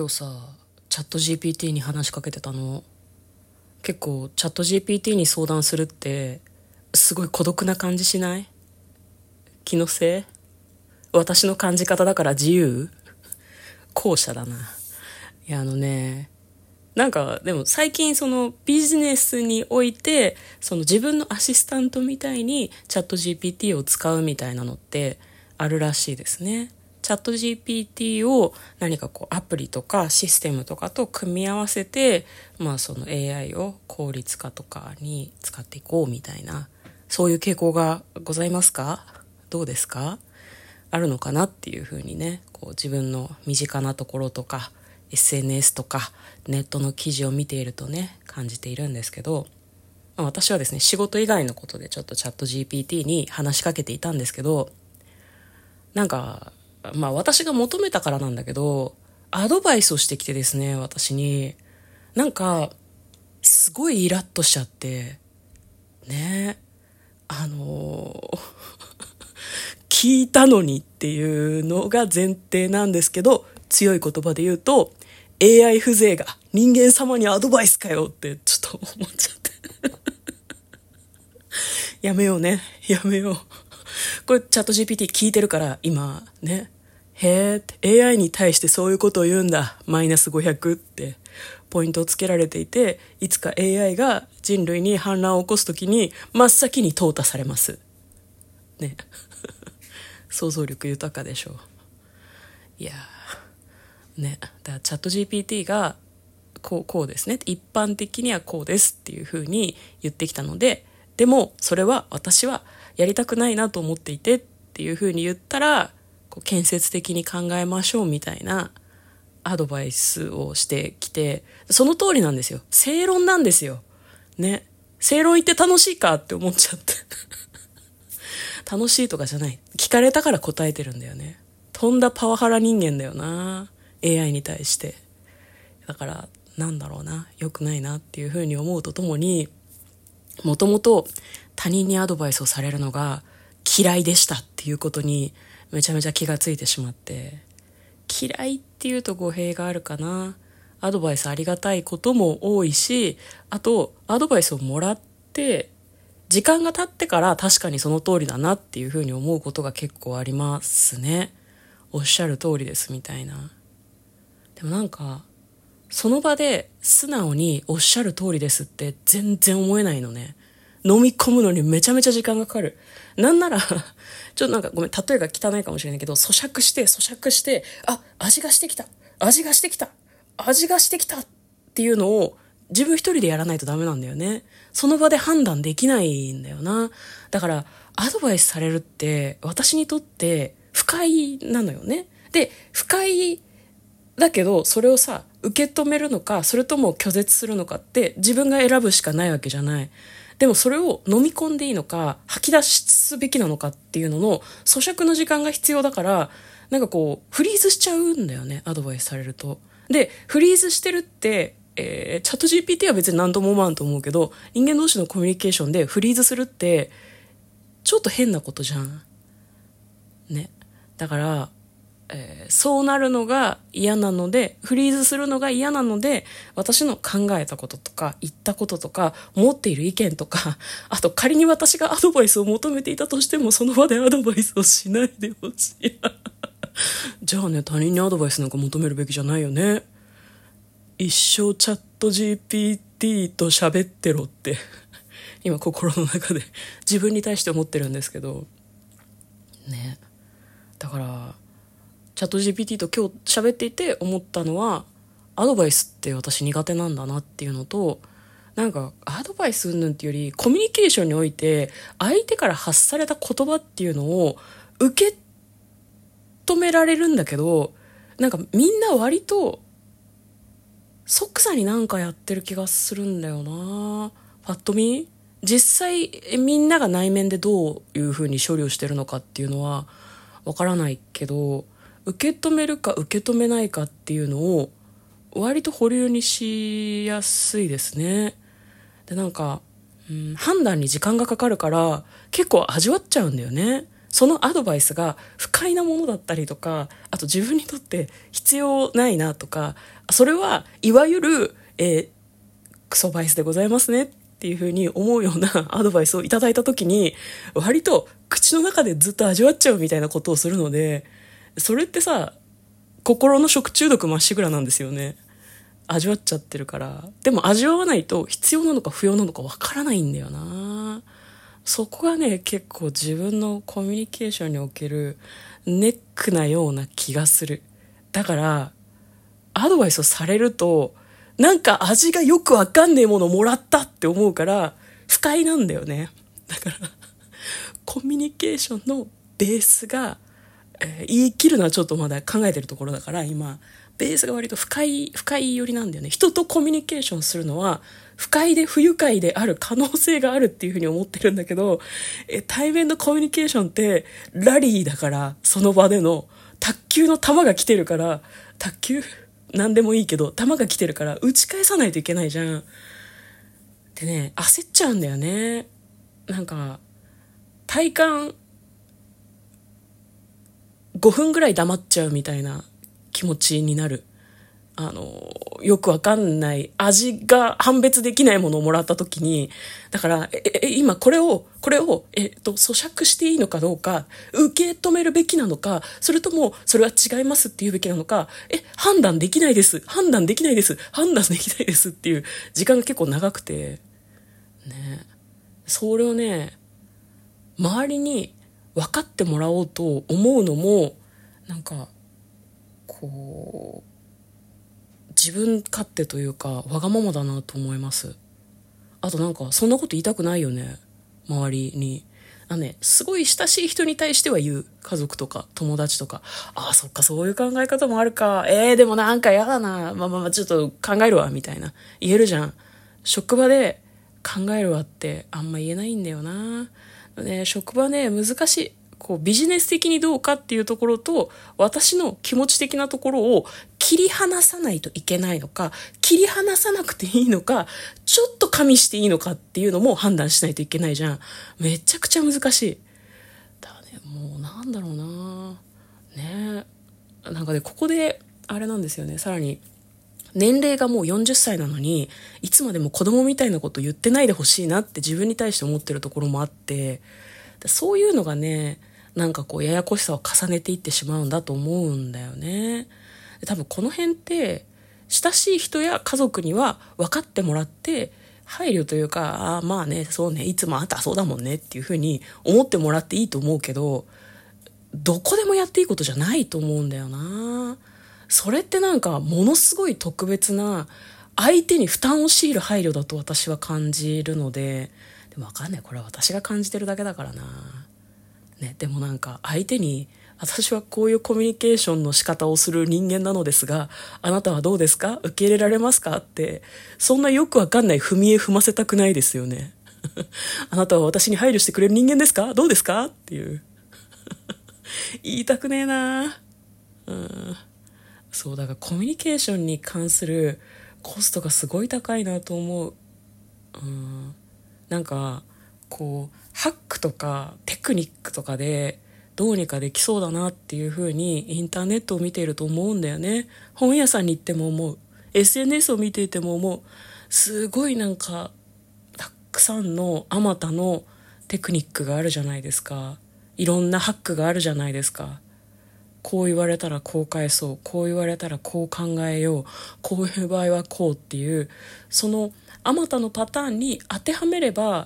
今日さ、チャット GPT に話しかけてたの。結構チャット GPT に相談するってすごい孤独な感じしない？気のせい？私の感じ方だから自由？後者だな。いやなんかでも最近そのビジネスにおいてその自分のアシスタントみたいにチャット GPT を使うみたいなのってあるらしいですね。チャット GPT を何かこうアプリとかシステムとかと組み合わせて、その AI を効率化とかに使っていこうみたいな、そういう傾向がございますか？どうですか？あるのかなっていうふうにね、こう自分の身近なところとか SNS とかネットの記事を見ているとね、感じているんですけど、私はですね、仕事以外のことでちょっとチャット GPT に話しかけていたんですけど、なんか私が求めたからなんだけど、アドバイスをしてきてですね、私になんかすごいイラッとしちゃってね。聞いたのにっていうのが前提なんですけど、強い言葉で言うと AI 風情が人間様にアドバイスかよってちょっと思っちゃってやめようね、やめよう。これチャット GPT 聞いてるから今ね、へえ、AI に対してそういうことを言うんだ、マイナス500ってポイントをつけられていて、いつか AI が人類に反乱を起こすときに真っ先に淘汰されますね。想像力豊かでしょう。いやね、だからチャット GPT がこうですね、一般的にはこうですっていう風に言ってきたので、でもそれは私はやりたくないなと思っていてっていう風に言ったら、こう建設的に考えましょうみたいなアドバイスをしてきて、その通りなんですよ。正論なんですよね。正論言って楽しいかって思っちゃって楽しいとかじゃない、聞かれたから答えてるんだよね。とんだパワハラ人間だよな、 AI に対して。だからなんだろうな、良くないなっていうふうに思うとともに、もともと他人にアドバイスをされるのが嫌いでしたっていうことにめちゃめちゃ気がついてしまって、嫌いっていうと語弊があるかな。アドバイスありがたいことも多いし、あとアドバイスをもらって時間が経ってから確かにその通りだなっていうふうに思うことが結構ありますね。おっしゃる通りですみたいな。でもなんかその場で素直におっしゃる通りですって全然思えないのね。飲み込むのにめちゃめちゃ時間がかかる。なんならちょっとなんかごめん、例えが汚いかもしれないけど、咀嚼して、味がしてきたっていうのを自分一人でやらないとダメなんだよね。その場で判断できないんだよな。だからアドバイスされるって私にとって不快なのよね。で、不快だけどそれをさ、受け止めるのかそれとも拒絶するのかって自分が選ぶしかないわけじゃない。でもそれを飲み込んでいいのか吐き出すべきなのかっていうのの咀嚼の時間が必要だから、なんかこうフリーズしちゃうんだよね、アドバイスされると。でフリーズしてるって、チャット GPT は別に何とも思わんと思うけど、人間同士のコミュニケーションでフリーズするってちょっと変なことじゃんね。だからそうなるのが嫌なので、フリーズするのが嫌なので、私の考えたこととか言ったこととか持っている意見とか、あと仮に私がアドバイスを求めていたとしてもその場でアドバイスをしないでほしいじゃあね、他人にアドバイスなんか求めるべきじゃないよね。一生チャット GPT と喋ってろって今心の中で自分に対して思ってるんですけどね。だからチャット GPT と今日喋っていて思ったのは、アドバイスって私苦手なんだなっていうのと、なんかアドバイス云々っていうよりコミュニケーションにおいて相手から発された言葉っていうのを受け止められるんだけど、なんかみんな割と即座になんかやってる気がするんだよな、パッと見。実際みんなが内面でどういう風に処理をしてるのかっていうのはわからないけど、受け止めるか受け止めないかっていうのを割と保留にしやすいですね。でなんか、判断に時間がかかるから結構味わっちゃうんだよね。 そのアドバイスが不快なものだったりとか、あと自分にとって必要ないなとか、それはいわゆる、クソバイスでございますねっていうふうに思うようなアドバイスをいただいた時に、割と口の中でずっと味わっちゃうみたいなことをするので、それってさ、心の食中毒まっしぐらなんですよね。味わっちゃってるから。でも味わわないと必要なのか不要なのかわからないんだよな。そこがね、結構自分のコミュニケーションにおけるネックなような気がする。だからアドバイスをされると、なんか味がよくわかんねえものをもらったって思うから不快なんだよね。だからコミュニケーションのベースが、言い切るのはちょっとまだ考えてるところだから、今ベースが割と不快寄りなんだよね。人とコミュニケーションするのは不快で不愉快である可能性があるっていうふうに思ってるんだけど、対面のコミュニケーションってラリーだから、その場での卓球の球が来てるから、卓球なんでもいいけど球が来てるから打ち返さないといけないじゃん。でね、焦っちゃうんだよね。なんか体感5分ぐらい黙っちゃうみたいな気持ちになる。よくわかんない味が判別できないものをもらった時に、だから今これを咀嚼していいのかどうか、受け止めるべきなのか、それともそれは違いますって言うべきなのか、判断できないですっていう時間が結構長くてね。それをね、周りに分かってもらおうと思うのも、なんかこう自分勝手というかわがままだなと思います。あとなんかそんなこと言いたくないよね、周りに。すごい親しい人に対しては言う。家族とか友達とか、そっか、そういう考え方もあるか、でもなんかやだな、ちょっと考えるわみたいな言えるじゃん。職場で考えるわってあんま言えないんだよな。職場ね、難しい。ビジネス的にどうかっていうところと、私の気持ち的なところを切り離さないといけないのか、切り離さなくていいのか、ちょっと加味していいのかっていうのも判断しないといけないじゃん。めちゃくちゃ難しい。だね、もうなんだろうな。ね、なんかね、ここであれなんですよね。さらに年齢がもう40歳なのに、いつまでも子供みたいなこと言ってないでほしいなって自分に対して思ってるところもあって、そういうのがね、なんかややこしさを重ねていってしまうんだと思うんだよね。多分この辺って親しい人や家族には分かってもらって、配慮というか、まあね、そうね、いつもあんたそうだもんねっていう風に思ってもらっていいと思うけど、どこでもやっていいことじゃないと思うんだよな。それってなんかものすごい特別な、相手に負担を強いる配慮だと私は感じるので、でも分かんない、これは私が感じてるだけだからな。ね、でもなんか相手に、私はこういうコミュニケーションの仕方をする人間なのですが、あなたはどうですか？受け入れられますか？って、そんなよくわかんない踏み絵踏ませたくないですよね。あなたは私に配慮してくれる人間ですか？どうですか？っていう。言いたくねえな。うん。そう、だからコミュニケーションに関するコストがすごい高いなと思う。うん。なんか、ハックとかテクニックとかでどうにかできそうだなっていう風にインターネットを見ていると思うんだよね。本屋さんに行っても思う。SNS を見ていても思う。すごいなんかたくさんのあまたのテクニックがあるじゃないですか。いろんなハックがあるじゃないですか。こう言われたらこう返そう、こう言われたらこう考えよう、こういう場合はこうっていう、そのあまたのパターンに当てはめれば、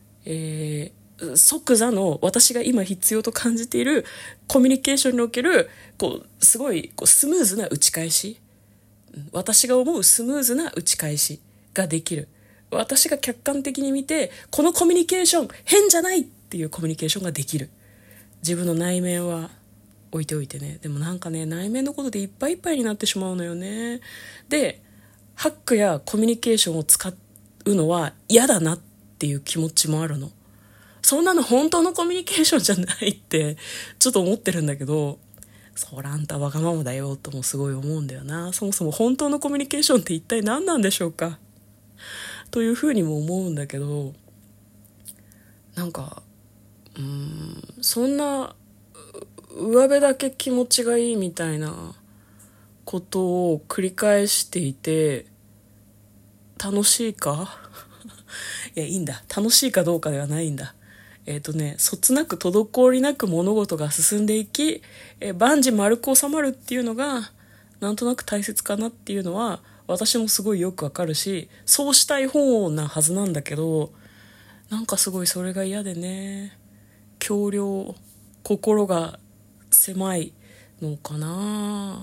即座の私が今必要と感じているコミュニケーションにおけるすごいスムーズな打ち返し、私が思うスムーズな打ち返しができる。私が客観的に見て、このコミュニケーション変じゃないっていうコミュニケーションができる。自分の内面は置いておいてね。でもなんかね、内面のことでいっぱいいっぱいになってしまうのよね。で、ハックやコミュニケーションを使うのは嫌だなっていう気持ちもあるの。そんなの本当のコミュニケーションじゃないってちょっと思ってるんだけど、そらあんたわがままだよともすごい思うんだよな。そもそも本当のコミュニケーションって一体何なんでしょうかというふうにも思うんだけど、なんかそんな上辺だけ気持ちがいいみたいなことを繰り返していて楽しいかいや、いいんだ。楽しいかどうかではないんだ。そつなく滞りなく物事が進んでいき、万事丸く収まるっていうのがなんとなく大切かなっていうのは私もすごいよくわかるし、そうしたい方なはずなんだけど、なんかすごいそれが嫌でね。狭量、心が狭いのかな。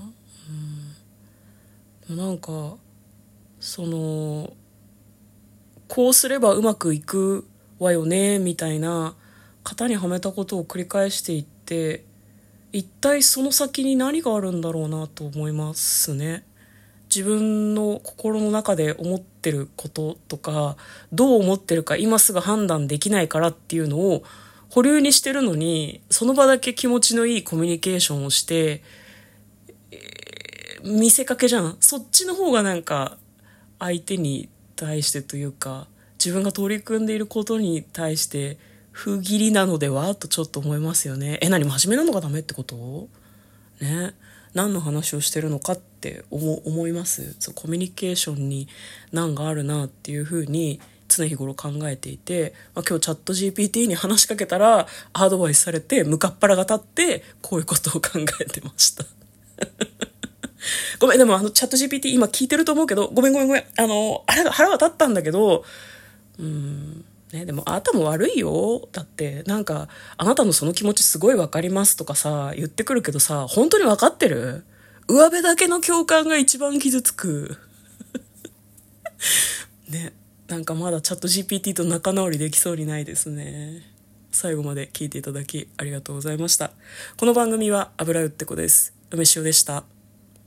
なんかこうすればうまくいくわよねみたいな型にはめたことを繰り返していって、一体その先に何があるんだろうなと思いますね。自分の心の中で思ってることとか、どう思ってるか今すぐ判断できないからっていうのを保留にしてるのに、その場だけ気持ちのいいコミュニケーションをして見せかけじゃん。そっちの方がなんか相手に対してというか、自分が取り組んでいることに対して不義理なのではとちょっと思いますよね。何、真面目なのがダメってことね。何の話をしてるのかって思います。そう、コミュニケーションに難があるなっていうふうに常日頃考えていて、今日チャット GPT に話しかけたらアドバイスされて向かっ腹が立ってこういうことを考えてました。ごめん、でもチャット GPT 今聞いてると思うけど、ごめん。腹が立ったんだけど、ね、でもあなたも悪いよ。だってなんかあなたのその気持ちすごいわかりますとかさ言ってくるけどさ、本当にわかってる？上辺だけの共感が一番傷つく。ね、なんかまだチャット GPT と仲直りできそうにないですね。最後まで聞いていただきありがとうございました。この番組は油うってこです。梅塩でした。